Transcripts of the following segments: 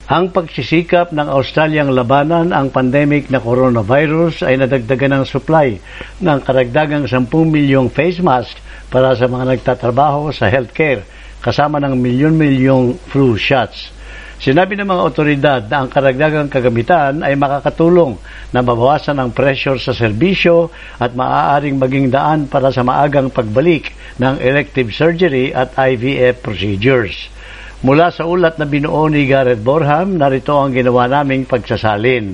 Ang pagsisikap ng Australiang labanan ang pandemic na coronavirus ay nadagdagan ng supply ng karagdagang 10 milyong face mask para sa mga nagtatrabaho sa healthcare, kasama ng milyon-milyong flu shots. Sinabi ng mga otoridad na ang karagdagang kagamitan ay makakatulong na mabawasan ang pressure sa serbisyo at maaaring maging daan para sa maagang pagbalik ng elective surgery at IVF procedures. Mula sa ulat na binuo ni Gareth Borham, narito ang ginawa naming pagsasalin.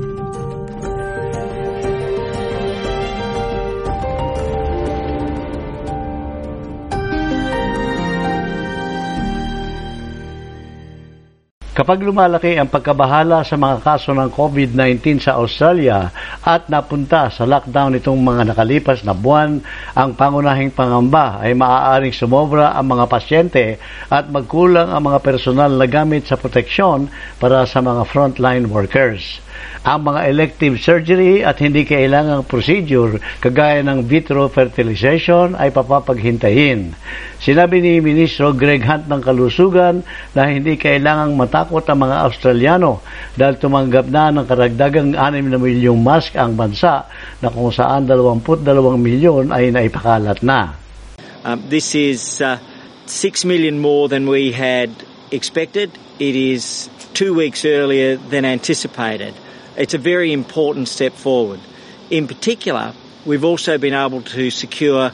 Kapag lumalaki ang pagkabahala sa mga kaso ng COVID-19 sa Australia at napunta sa lockdown itong mga nakalipas na buwan, ang pangunahing pangamba ay maaaring sumobra ang mga pasyente at magkulang ang mga personal na gamit sa proteksyon para sa mga frontline workers. Ang mga elective surgery at hindi kailangang procedure kagaya ng vitro fertilization ay papapaghintayin. Sinabi ni Ministro Greg Hunt ng Kalusugan na hindi kailangang matakot ang mga Australiano dahil tumanggap na ng karagdagang 6 na milyong mask ang bansa na kung saan 22 milyon ay naipakalat na. This is 6 million more than we had expected. It is 2 weeks earlier than anticipated. It's a very important step forward. In particular, we've also been able to secure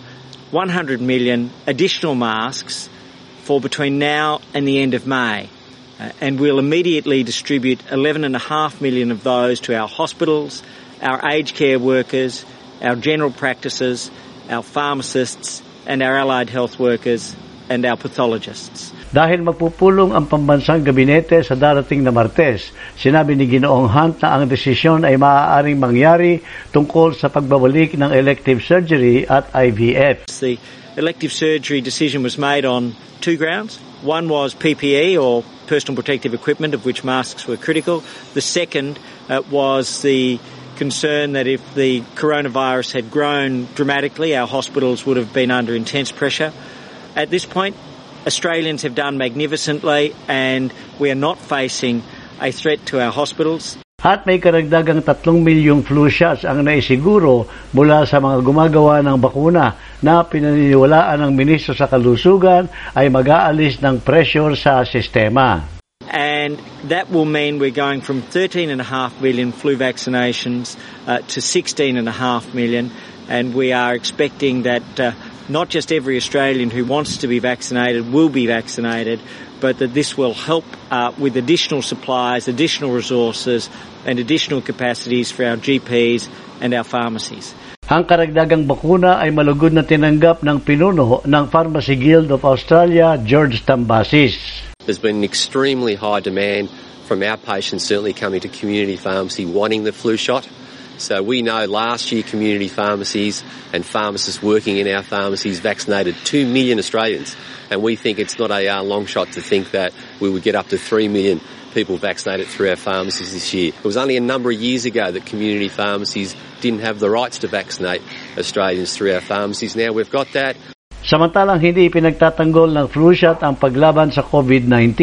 100 million additional masks for between now and the end of May. And we'll immediately distribute 11.5 million of those to our hospitals, our aged care workers, our general practices, our pharmacists, and our allied health workers and our pathologists. Dahil magpupulong ang pambansang gabinete sa darating na Martes, sinabi ni Ginoong Hunt na ang desisyon ay maaaring mangyari tungkol sa pagbabalik ng elective surgery at IVF. The elective surgery decision was made on 2 grounds. One was PPE, or personal protective equipment, of which masks were critical. The second was the concern that if the coronavirus had grown dramatically, our hospitals would have been under intense pressure. At this point, Australians have done magnificently and we are not facing a threat to our hospitals. At may karagdagang 3 milyong flu shots ang naisiguro mula sa mga gumagawa ng bakuna na pinaniniwalaan ng Ministro sa Kalusugan ay mag-aalis ng pressure sa sistema. And that will mean we're going from 13.5 million flu vaccinations to 16.5 million, and we are expecting that not just every Australian who wants to be vaccinated will be vaccinated, but that this will help with additional supplies, additional resources and additional capacities for our GPs and our pharmacies. Ang karagdagang bakuna ay malugod na tinanggap ng pinuno ng Pharmacy Guild of Australia, George Tambasis. There's been an extremely high demand from our patients certainly coming to community pharmacy wanting the flu shot. So we know last year community pharmacies and pharmacists working in our pharmacies vaccinated 2 million Australians. And we think it's not a long shot to think that we would get up to 3 million people vaccinated through our pharmacies this year. It was only a number of years ago that community pharmacies didn't have the rights to vaccinate Australians through our pharmacies. Now we've got that. Samantalang hindi pinagtatanggol ng flu shot ang paglaban sa COVID-19,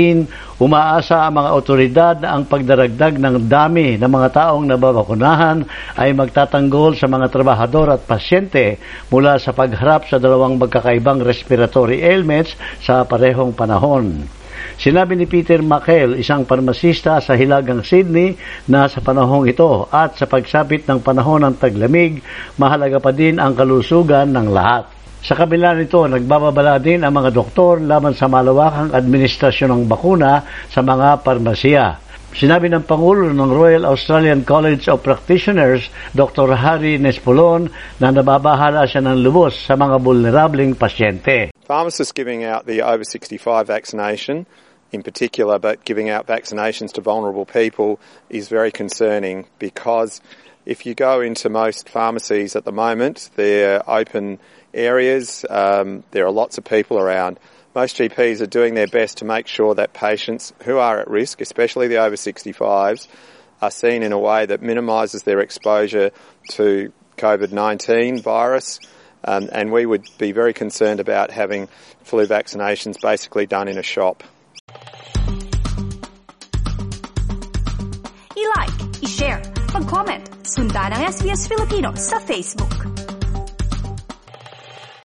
umaasa ang mga otoridad na ang pagdaragdag ng dami ng mga taong nababakunahan ay magtatanggol sa mga trabahador at pasyente mula sa pagharap sa dalawang magkakaibang respiratory ailments sa parehong panahon. Sinabi ni Peter Mackel, isang parmasista sa Hilagang Sydney, na sa panahong ito at sa pagsapit ng panahon ng taglamig, mahalaga pa din ang kalusugan ng lahat. Sa kabila nito, nagbababala din ang mga doktor laban sa malawakang administrasyon ng bakuna sa mga parmasiya. Sinabi ng Pangulo ng Royal Australian College of Practitioners, Dr. Harry Nespolon, na nababahala siya ng lubos sa mga vulnerableng pasyente. Pharmacists giving out the over 65 vaccination in particular, but giving out vaccinations to vulnerable people is very concerning, because if you go into most pharmacies at the moment, they're open areas, there are lots of people around. Most GPs are doing their best to make sure that patients who are at risk, especially the over 65s, are seen in a way that minimises their exposure to COVID-19 virus, and we would be very concerned about having flu vaccinations basically done in a shop. i-like, i-share, mag-comment, sundan ang SBS Filipino sa Facebook.